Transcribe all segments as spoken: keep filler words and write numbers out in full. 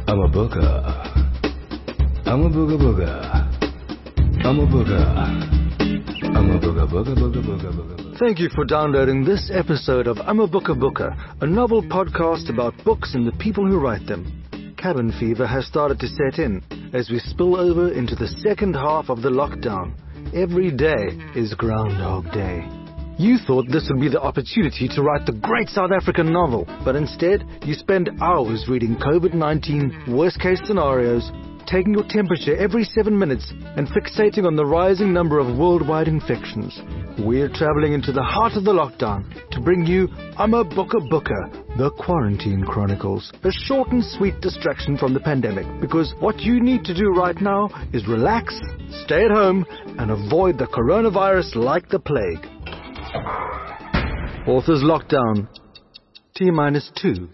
I'm a booger. I'm a booger booger. I'm a booger. I'm a booger booger booger booger booger. Thank you for downloading this episode of I'm a Booker Booker, a novel podcast about books and the people who write them. Cabin fever has started to set in as we spill over into the second half of the lockdown. Every day is Groundhog Day. You thought this would be the opportunity to write the great South African novel, but instead you spend hours reading COVID nineteen worst-case scenarios, taking your temperature every seven minutes, and fixating on the rising number of worldwide infections. We're traveling into the heart of the lockdown to bring you I'm a Booker Booker, The Quarantine Chronicles, a short and sweet distraction from the pandemic, because what you need to do right now is relax, stay at home, and avoid the coronavirus like the plague. Author's Lockdown, T minus two.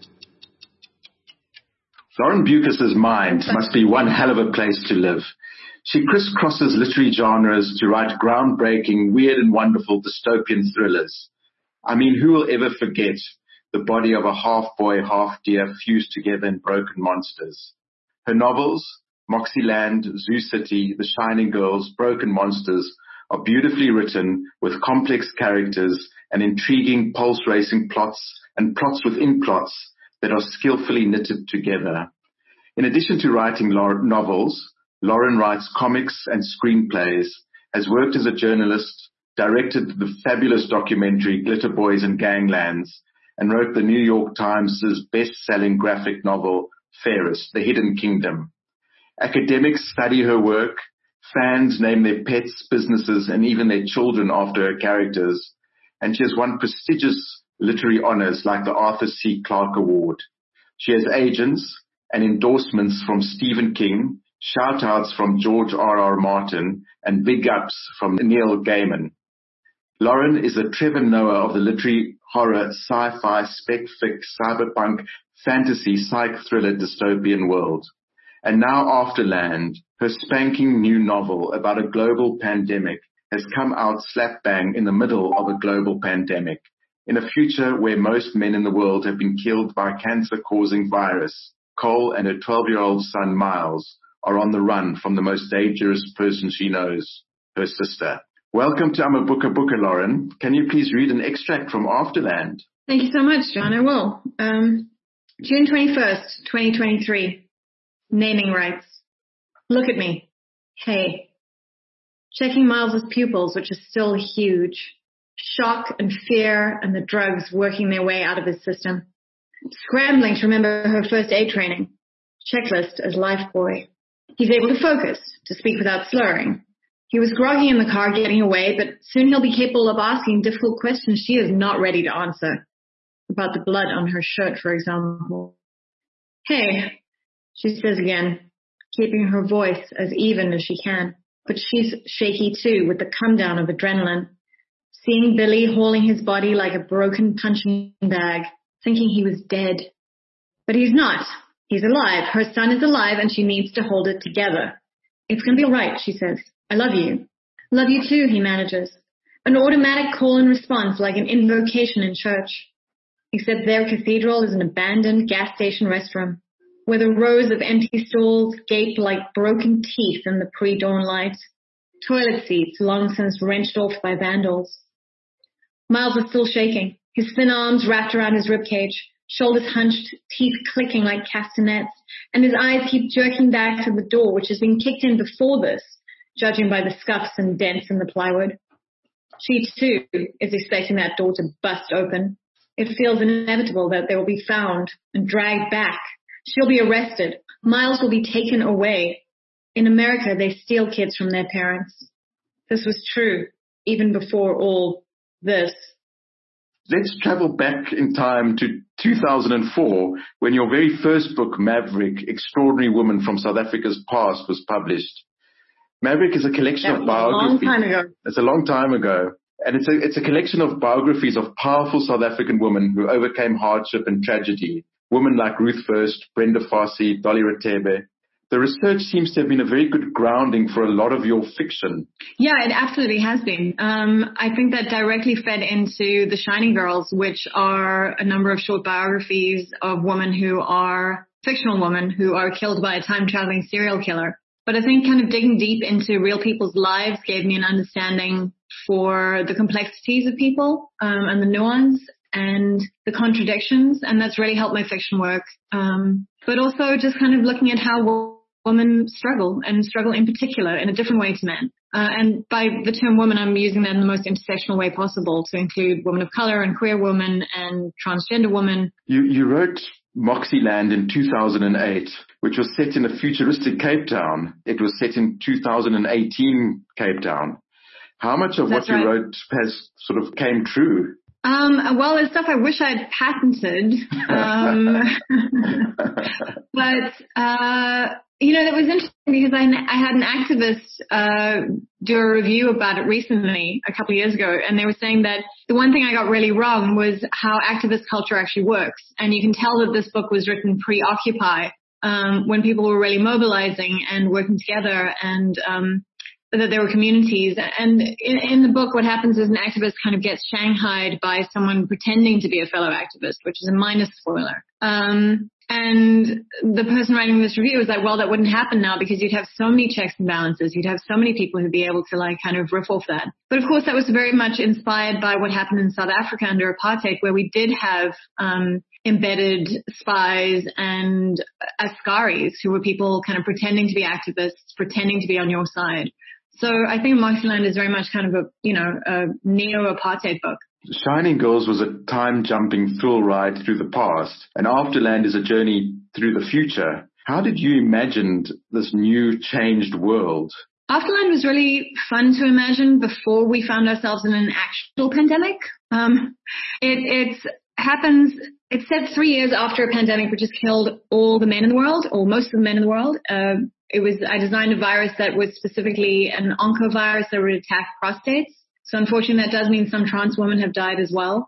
Lauren Beukes's mind must be one hell of a place to live. She crisscrosses literary genres to write groundbreaking, weird and wonderful dystopian thrillers. I mean, who will ever forget the body of a half-boy, half-deer fused together in Broken Monsters? Her novels, Moxieland, Zoo City, The Shining Girls, Broken Monsters, are beautifully written with complex characters and intriguing pulse-racing plots and plots within plots that are skillfully knitted together. In addition to writing novels, Lauren writes comics and screenplays, has worked as a journalist, directed the fabulous documentary Glitter Boys and Ganglands, and wrote the New York Times' best-selling graphic novel, Fairest, The Hidden Kingdom. Academics study her work, fans name their pets, businesses, and even their children after her characters, and she has won prestigious literary honors like the Arthur C. Clarke Award. She has agents and endorsements from Stephen King, shout-outs from George R. R. Martin, and big ups from Neil Gaiman. Lauren is a Trevor Noah of the literary horror, sci-fi, spec-fic, cyberpunk, fantasy, psych thriller dystopian world. And now Afterland, her spanking new novel about a global pandemic, has come out slap bang in the middle of a global pandemic, in a future where most men in the world have been killed by a cancer-causing virus. Cole and her twelve-year-old son, Miles, are on the run from the most dangerous person she knows, her sister. Welcome to I'm a Booker Booker, Lauren. Can you please read an extract from Afterland? Thank you so much, John. I will. Um, June twenty-first, twenty twenty-three. Naming rights. Look at me. Hey. Checking Miles's pupils, which are still huge. Shock and fear and the drugs working their way out of his system. Scrambling to remember her first aid training. Checklist as life boy. He's able to focus, to speak without slurring. He was groggy in the car getting away, but soon he'll be capable of asking difficult questions she is not ready to answer. About the blood on her shirt, for example. Hey, she says again, keeping her voice as even as she can. But she's shaky too, with the come down of adrenaline. Seeing Billy hauling his body like a broken punching bag, thinking he was dead. But he's not. He's alive. Her son is alive, and she needs to hold it together. It's going to be all right, she says. I love you. Love you too, he manages. An automatic call and response like an invocation in church. Except their cathedral is an abandoned gas station restroom, where the rows of empty stalls gape like broken teeth in the pre-dawn light. Toilet seats long since wrenched off by vandals. Miles is still shaking, his thin arms wrapped around his ribcage, shoulders hunched, teeth clicking like castanets, and his eyes keep jerking back to the door, which has been kicked in before this, judging by the scuffs and dents in the plywood. She, too, is expecting that door to bust open. It feels inevitable that they will be found and dragged back. She'll be arrested. Miles will be taken away. In America, they steal kids from their parents. This was true, even before all this. Let's travel back in time to two thousand four, when your very first book, Maverick, Extraordinary Woman from South Africa's Past, was published. Maverick is a collection that of biographies. That was a long time ago. It's a long time ago. And it's a, it's a collection of biographies of powerful South African women who overcame hardship and tragedy. Women like Ruth First, Brenda Fassie, Dolly Ratebe. The research seems to have been a very good grounding for a lot of your fiction. Yeah, it absolutely has been. Um, I think that directly fed into The Shining Girls, which are a number of short biographies of women who are fictional women who are killed by a time-traveling serial killer. But I think kind of digging deep into real people's lives gave me an understanding for the complexities of people um, and the nuance and the contradictions, and that's really helped my fiction work. Um, but also just kind of looking at how women struggle, and struggle in particular in a different way to men. Uh, and by the term woman, I'm using that in the most intersectional way possible to include women of color and queer women and transgender women. You, you wrote Moxieland in two thousand eight, which was set in a futuristic Cape Town. It was set in two thousand eighteen Cape Town. How much of That's what you right. wrote has sort of came true? Um, well, there's stuff I wish I'd patented. Um, but, uh, you know, that was interesting because I, I had an activist, uh, do a review about it recently, a couple of years ago, and they were saying that the one thing I got really wrong was how activist culture actually works. And you can tell that this book was written pre-Occupy, um, when people were really mobilizing and working together, and, um, that there were communities. And in, in the book, what happens is an activist kind of gets shanghaied by someone pretending to be a fellow activist, which is a minor spoiler. Um, and the person writing this review was like, well, that wouldn't happen now because you'd have so many checks and balances. You'd have so many people who'd be able to like kind of riff off that. But of course, that was very much inspired by what happened in South Africa under apartheid, where we did have, um, embedded spies and askaris who were people kind of pretending to be activists, pretending to be on your side. So I think Moxieland is very much kind of a, you know, a neo-apartheid book. Shining Girls was a time-jumping thrill ride through the past, and Afterland is a journey through the future. How did you imagine this new, changed world? Afterland was really fun to imagine before we found ourselves in an actual pandemic. Um, it it's happens, it's set three years after a pandemic which has killed all the men in the world, or most of the men in the world. Uh, It was, I designed a virus that was specifically an oncovirus that would attack prostates. So unfortunately that does mean some trans women have died as well.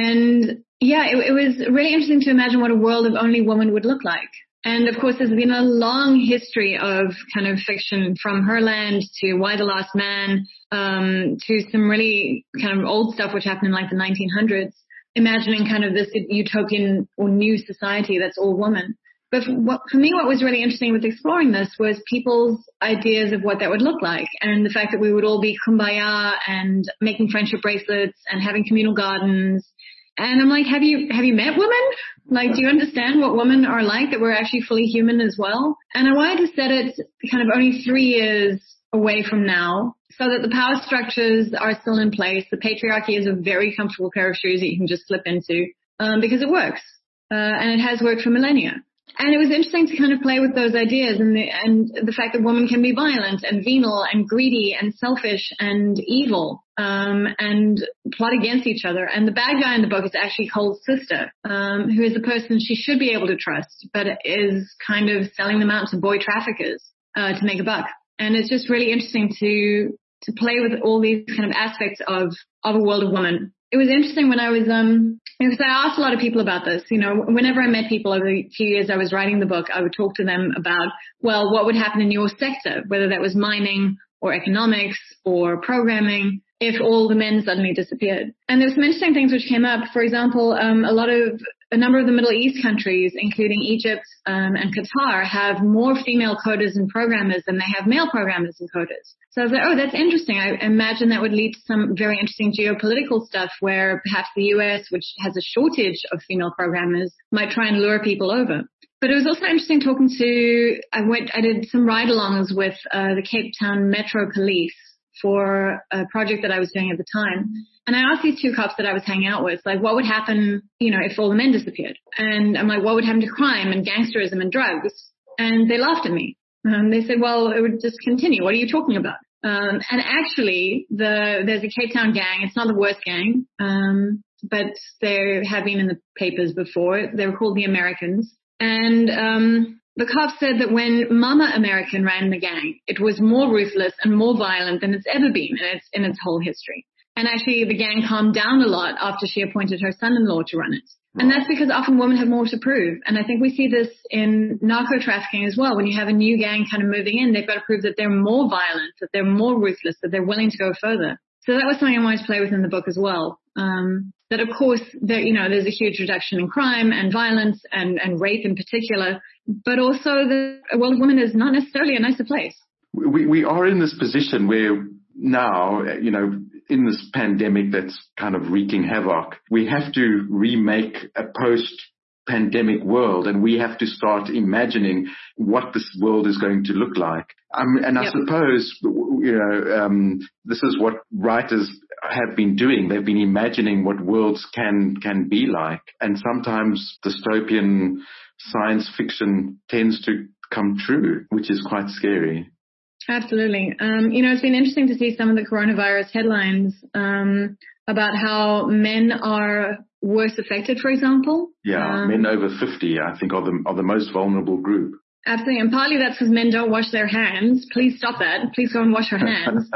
And yeah, it, it was really interesting to imagine what a world of only women would look like. And of course there's been a long history of kind of fiction, from Herland to Y the Last Man, um, to some really kind of old stuff which happened in like the nineteen hundreds, imagining kind of this utopian or new society that's all women. But for, what, for me, what was really interesting with exploring this was people's ideas of what that would look like, and the fact that we would all be kumbaya and making friendship bracelets and having communal gardens. And I'm like, have you, have you met women? Like, do you understand what women are like, that we're actually fully human as well? And I wanted to set it kind of only three years away from now, so that the power structures are still in place. The patriarchy is a very comfortable pair of shoes that you can just slip into, um, because it works. Uh, and it has worked for millennia. And it was interesting to kind of play with those ideas, and the, and the fact that women can be violent and venal and greedy and selfish and evil, um, and plot against each other. And the bad guy in the book is actually Cole's sister, um, who is a person she should be able to trust, but is kind of selling them out to boy traffickers, uh, to make a buck. And it's just really interesting to, to play with all these kind of aspects of, of a world of women. It was interesting when I was, um, because I asked a lot of people about this. You know, whenever I met people over the few years I was writing the book, I would talk to them about, well, what would happen in your sector, whether that was mining or economics or programming, if all the men suddenly disappeared. And there were some interesting things which came up. For example, um, a lot of, a number of the Middle East countries, including Egypt um, and Qatar, have more female coders and programmers than they have male programmers and coders. So I was like, oh, that's interesting. I imagine that would lead to some very interesting geopolitical stuff where perhaps the U S, which has a shortage of female programmers, might try and lure people over. But it was also interesting talking to, I went, I did some ride-alongs with uh, the Cape Town Metro Police for a project that I was doing at the time. And I asked these two cops that I was hanging out with, like, what would happen, you know, if all the men disappeared? And I'm like, what would happen to crime and gangsterism and drugs? And they laughed at me. Um, they said, well, it would just continue. What are you talking about? Um, and actually, the, there's a Cape Town gang. It's not the worst gang, um, but they have been in the papers before. They were called the Americans. And um, the cops said that when Mama American ran the gang, it was more ruthless and more violent than it's ever been in its, in its whole history. And actually, the gang calmed down a lot after she appointed her son-in-law to run it. And that's because often women have more to prove. And I think we see this in narco trafficking as well. When you have a new gang kind of moving in, they've got to prove that they're more violent, that they're more ruthless, that they're willing to go further. So that was something I wanted to play with in the book as well. Um, that of course, there, you know, there's a huge reduction in crime and violence and, and rape in particular, but also the world of women is not necessarily a nicer place. We, we are in this position where now, you know, in this pandemic that's kind of wreaking havoc, we have to remake a post-pandemic world, and we have to start imagining what this world is going to look like. Um, and I yep. suppose, you know, um, this is what writers have been doing. They've been imagining what worlds can can be like, and sometimes dystopian science fiction tends to come true, which is quite scary. Absolutely. Um, you know, it's been interesting to see some of the coronavirus headlines um, about how men are worse affected, for example. Yeah, um, men over fifty, I think, are the, are the most vulnerable group. Absolutely. And partly that's because men don't wash their hands. Please stop that. Please go and wash your hands.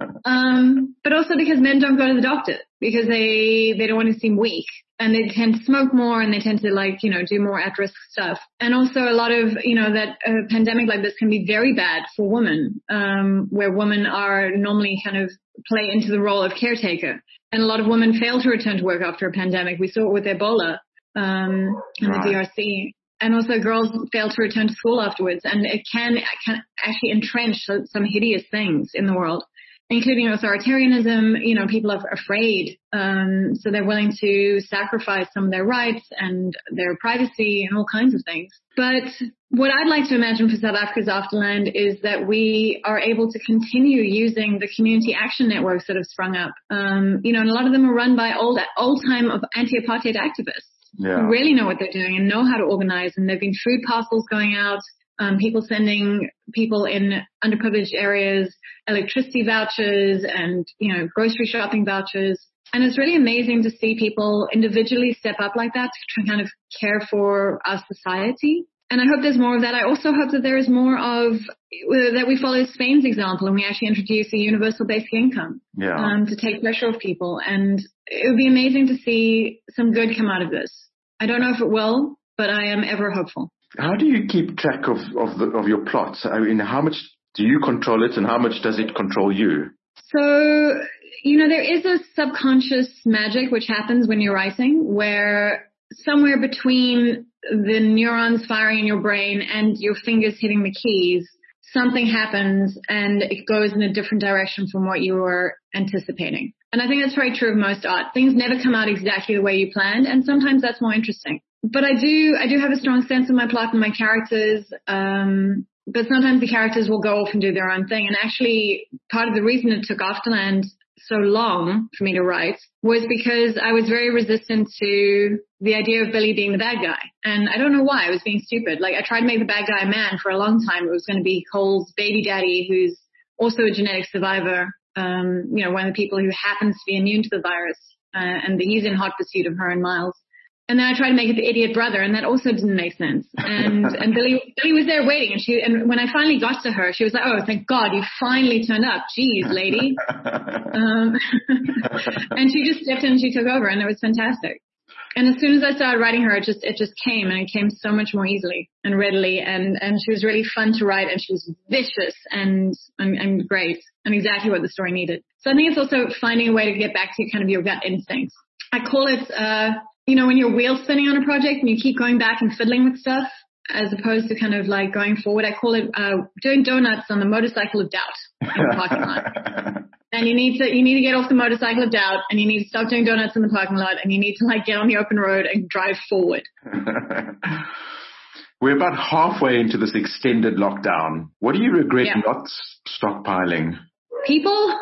um, but also because men don't go to the doctor because they, they don't want to seem weak. And they tend to smoke more and they tend to like, you know, do more at-risk stuff. And also a lot of, you know, that a pandemic like this can be very bad for women, um, where women are normally kind of play into the role of caretaker. And a lot of women fail to return to work after a pandemic. We saw it with Ebola, um, in right. the D R C. And also girls fail to return to school afterwards. And it can, it can actually entrench some hideous things in the world, including authoritarianism. You know, people are afraid, um, so they're willing to sacrifice some of their rights and their privacy and all kinds of things. But what I'd like to imagine for South Africa's Afterland is that we are able to continue using the community action networks that have sprung up. Um, you know, and a lot of them are run by old, old-time anti-apartheid activists. Yeah. Who really know what they're doing and know how to organize. And there have been food parcels going out, um, people sending people in underprivileged areas electricity vouchers and, you know, grocery shopping vouchers. And it's really amazing to see people individually step up like that to try kind of care for our society. And I hope there's more of that. I also hope that there is more of, that we follow Spain's example and we actually introduce a universal basic income yeah. um, to take pressure off people. And it would be amazing to see some good come out of this. I don't know if it will, but I am ever hopeful. How do you keep track of, of, the, of your plots? I mean, how much do you control it and how much does it control you? So, you know, there is a subconscious magic which happens when you're writing where somewhere between the neurons firing in your brain and your fingers hitting the keys, something happens and it goes in a different direction from what you were anticipating. And I think that's very true of most art. Things never come out exactly the way you planned, and sometimes that's more interesting. But I do, I do have a strong sense of my plot and my characters, um, but sometimes the characters will go off and do their own thing. And actually, part of the reason it took Afterland so long for me to write was because I was very resistant to the idea of Billy being the bad guy. And I don't know why. I was being stupid. Like, I tried to make the bad guy a man for a long time. It was going to be Cole's baby daddy, who's also a genetic survivor, um, you know, one of the people who happens to be immune to the virus, uh, and he's in hot pursuit of her and Miles. And then I tried to make it the idiot brother, and that also didn't make sense. And and Billy Billy was there waiting, and she and when I finally got to her, she was like, "Oh, thank God, you finally turned up. Jeez, lady." um, and she just stepped in and she took over, and it was fantastic. And as soon as I started writing her, it just it just came, and it came so much more easily and readily. And and she was really fun to write, and she was vicious and and, and great, and exactly what the story needed. So I think it's also finding a way to get back to kind of your gut instincts. I call it. Uh, You know, when you're wheel spinning on a project and you keep going back and fiddling with stuff as opposed to kind of like going forward, I call it uh, doing donuts on the motorcycle of doubt in the parking lot. And you need to you need to get off the motorcycle of doubt and you need to stop doing donuts in the parking lot and you need to like get on the open road and drive forward. We're about halfway into this extended lockdown. What do you regret yeah. not stockpiling? People.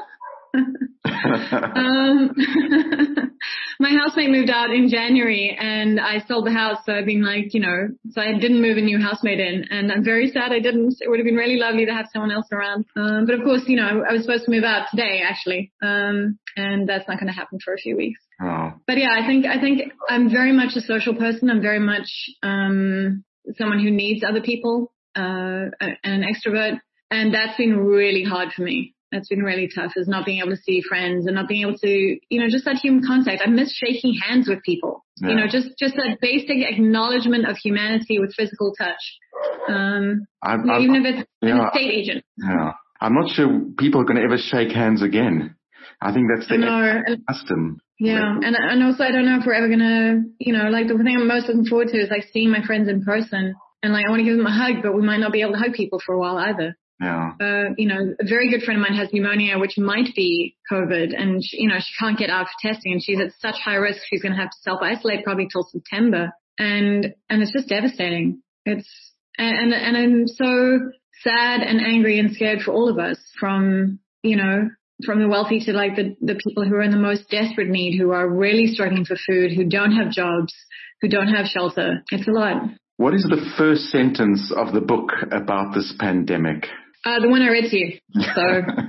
um, my housemate moved out in January and I sold the house. So I've been like, you know, so I didn't move a new housemate in and I'm very sad I didn't. It would have been really lovely to have someone else around. Um, but of course, you know, I, I was supposed to move out today actually. Um, and that's not going to happen for a few weeks. Oh. But yeah, I think, I think I'm very much a social person. I'm very much, um, someone who needs other people, uh, and an extrovert. And that's been really hard for me. That's been really tough, is not being able to see friends and not being able to, you know, just that human contact. I miss shaking hands with people, yeah. you know, just, just that basic acknowledgement of humanity with physical touch. Um, I'm, you know, I'm, even if it's yeah, an estate agent. Yeah. I'm not sure people are going to ever shake hands again. I think that's the custom. Yeah, and and also I don't know if we're ever gonna, you know, like the thing I'm most looking forward to is like seeing my friends in person, and like I want to give them a hug, but we might not be able to hug people for a while either. Yeah. Uh, you know, a very good friend of mine has pneumonia, which might be COVID, and she, you know, she can't get out for testing, and she's at such high risk. She's going to have to self-isolate probably till September, and and it's just devastating. It's and and I'm so sad and angry and scared for all of us, from you know. from the wealthy to like the, the people who are in the most desperate need, who are really struggling for food, who don't have jobs, who don't have shelter. It's a lot. What is the first sentence of the book about this pandemic? Uh, the one I read to you. So,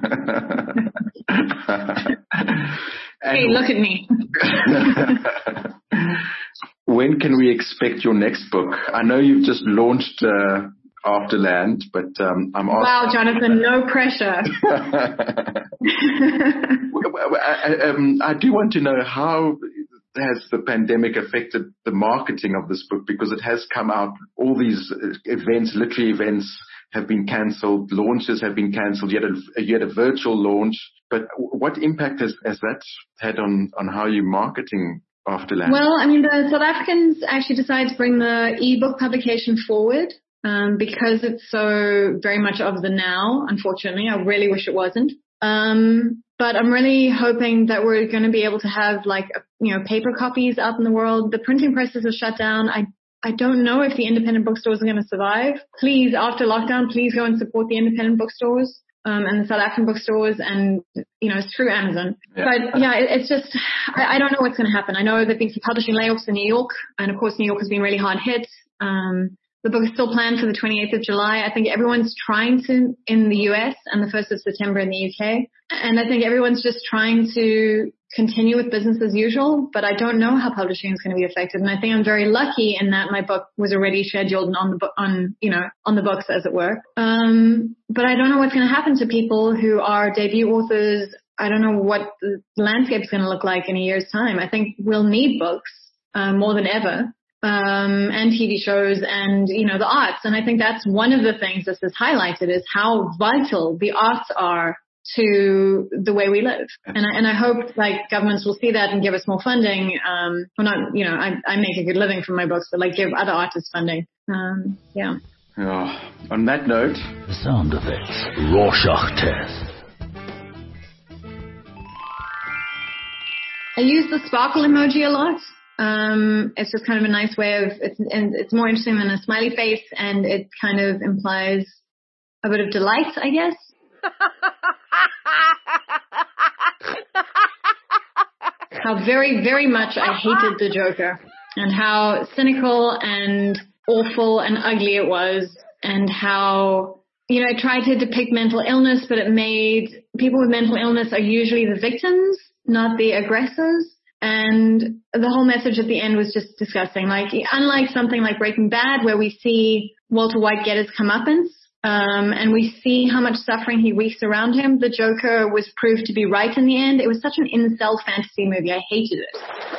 hey, look at me. When can we expect your next book? I know you've just launched uh, Afterland, but um, I'm asking. Wow, Jonathan, no pressure. I, um, I do want to know, how has the pandemic affected the marketing of this book? Because it has come out, all these events, literary events have been cancelled, launches have been cancelled, you had a, you had a virtual launch. But what impact has, has that had on, on how you're marketing Afterland? Well, I mean, the South Africans actually decided to bring the e-book publication forward. Um, because it's so very much of the now, unfortunately. I really wish it wasn't. Um, but I'm really hoping that we're going to be able to have like, you know, paper copies out in the world. The printing presses are shut down. I, I don't know if the independent bookstores are going to survive. Please, after lockdown, please go and support the independent bookstores, um, and the South African bookstores, and, you know, through Amazon. Yeah. But yeah, it, it's just, I, I don't know what's going to happen. I know there have been some publishing layoffs in New York, and of course New York has been really hard hit. Um, The book is still planned for the twenty-eighth of July. I think everyone's trying to in the U S and the first of September in the U K. And I think everyone's just trying to continue with business as usual, but I don't know how publishing is going to be affected. And I think I'm very lucky in that my book was already scheduled and on the book, on, you know, on the books, as it were. Um, but I don't know what's going to happen to people who are debut authors. I don't know what the landscape is going to look like in a year's time. I think we'll need books, uh, more than ever. Um, and T V shows and, you know, the arts. And I think that's one of the things this has highlighted, is how vital the arts are to the way we live. And I, and I hope like governments will see that and give us more funding. Um, well, not, you know, I, I make a good living from my books, but like give other artists funding. Um, yeah. Oh, on that note, sound effects, Rorschach test. I use the sparkle emoji a lot. Um, it's just kind of a nice way of, it's, and it's more interesting than a smiley face, and it kind of implies a bit of delight, I guess. How very, very much I hated the Joker, and how cynical and awful and ugly it was, and how, you know, I tried to depict mental illness, but it made people with mental illness are usually the victims, not the aggressors. And the whole message at the end was just disgusting. Like, unlike something like Breaking Bad, where we see Walter White get his comeuppance, um, and we see how much suffering he wreaks around him, the Joker was proved to be right in the end. It was such an incel fantasy movie. I hated it.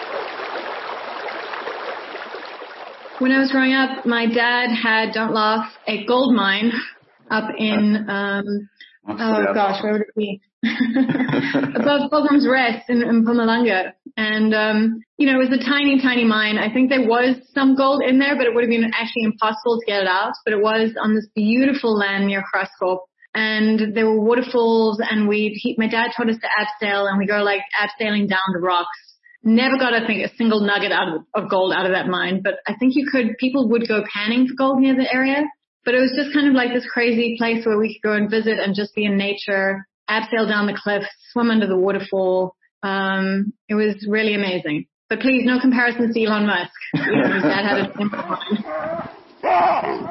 When I was growing up, my dad had, don't laugh, a gold mine up in, um, oh gosh, where would it be? Above Pilgrim's Rest in, in Mpumalanga. And, um, you know, it was a tiny, tiny mine. I think there was some gold in there, but it would have been actually impossible to get it out. But it was on this beautiful land near Graskop. And there were waterfalls, and we'd, he, my dad taught us to abseil, and we go like abseiling down the rocks. Never got, I think, a single nugget out of, of gold out of that mine. But I think you could, people would go panning for gold near the area. But it was just kind of like this crazy place where we could go and visit and just be in nature, abseil down the cliffs, swim under the waterfall. Um, it was really amazing. But please, no comparisons to Elon Musk. You know, his dad had a simple mind.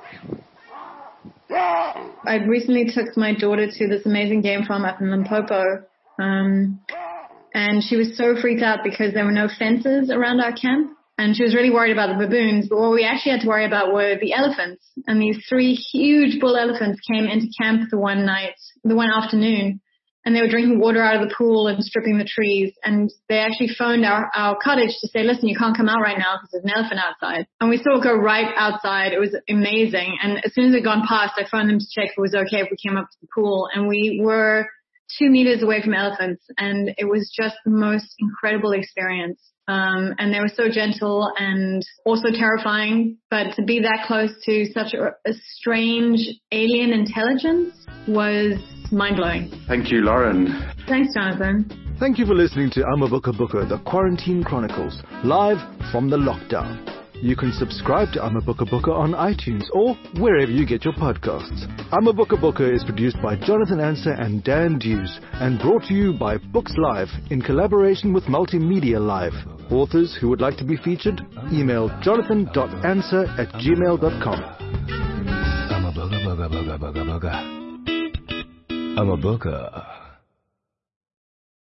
I recently took my daughter to this amazing game farm up in Limpopo. Um, and she was so freaked out because there were no fences around our camp. And she was really worried about the baboons, but what we actually had to worry about were the elephants. And these three huge bull elephants came into camp the one night, the one afternoon, and they were drinking water out of the pool and stripping the trees. And they actually phoned our, our cottage to say, listen, you can't come out right now because there's an elephant outside. And we saw it go right outside. It was amazing. And as soon as it had gone past, I phoned them to check if it was okay if we came up to the pool. And we were two meters away from elephants, and it was just the most incredible experience. Um, and they were so gentle and also terrifying, but to be that close to such a, a strange alien intelligence was mind-blowing. Thank you, Lauren. Thanks, Jonathan. Thank you for listening to Amabuka Buka, the Quarantine Chronicles, live from the lockdown. You can subscribe to Amabuka Buka on iTunes or wherever you get your podcasts. Amabuka Buka is produced by Jonathan Answer and Dan Dews and brought to you by Books Live in collaboration with Multimedia Live. Authors who would like to be featured, email jonathan dot answer at gmail dot com. Amabuka Buka Buka Buka Buka. Amabuka.